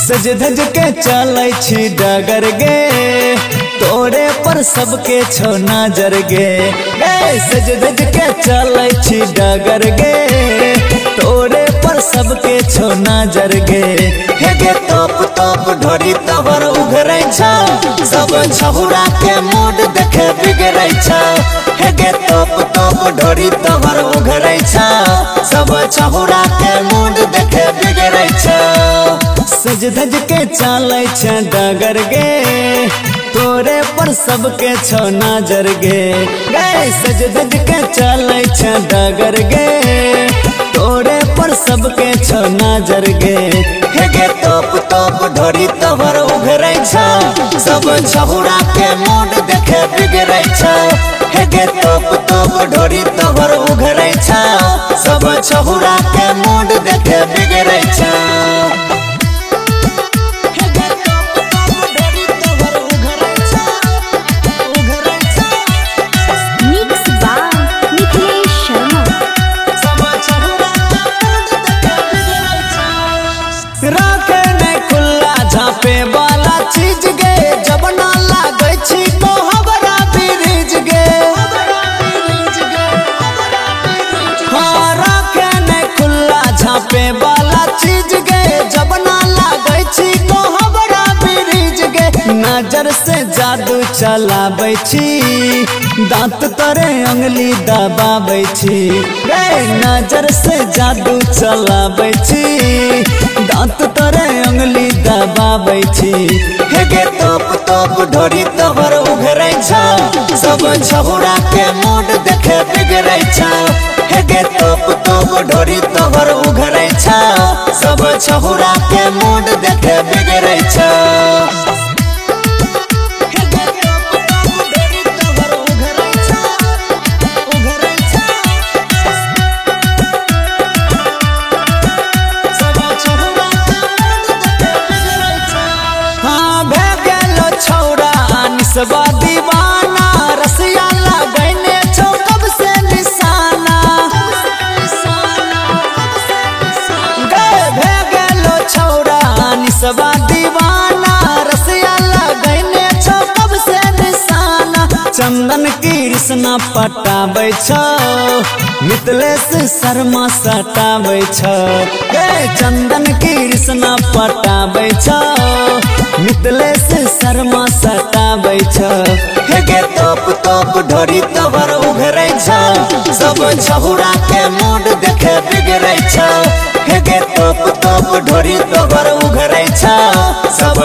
सज धज के चलै छी डगर गे तोरे पर सबके छौ नजर गे सज धज के चलै छी डगर गे तोरे पर सबके छौ नजर गे हे गे तोप तोप ढोरी तवर उघरै छ सब छहुरा के मूड देखे बिगड़ै छ हे गे तोप तोप ढोरी तवर उघरै छ सब छहुरा के मूड देखे बिगड़ै छ सज धज के चलै छ डगर गे तोरे पर सबके छौ नजर गे सज धज के चलै छ डगर गे तोरे पर सबके छौ नजर गे हे गे तोप तोप ढोरी तवर उघरै छ सब छहुरा के मूड देखे बिगड़ै छ हे गे तोप तोप ढोरी तवर उघरै छ सब छहुरा के मूड देखे बिगड़ै छ राखे नहीं खुला झापे वाला चीज गे जब ना लागे छी तो हबरा ब्रिज गे हाँ राखे नहीं खुला झापे वाला चीज गे जब ना लागे छी तो हबरा ब्रिज गे नजर से जादू चलाबै छी दांत तरे अंगली दबाबै छी नजर से जादू चलाबै छी दांत तरे अंगली दबाबै छी हे गे तोप तोप ढोरी तवर उघरै छ सब छहुरा के मूड देखे बिगड़ै छ हे गे तोप तोप ढोरी तवर उघरै छ सब छहुरा के मूड देखे बिगड़ै छ सबा दीवाना रसिया लगैने छौ कब से निशाना गए भे गेलो छौरा निसबा दीवाना रसिया लगैने छौ कब से निशाना चंदन कृष्णा पटाबै छौ मिथिलेश शर्मा सटाबै छौ गए चंदन कृष्णा पटाबै छौ मिथिलेश शर्मा सटाबै छ हे गे तोप तोप ढोरी तवर उघरै छ सब छहुरा के मूड देखे बिगड़ै छ हे गे तोप तोप ढोरी तवर उघरै छ सब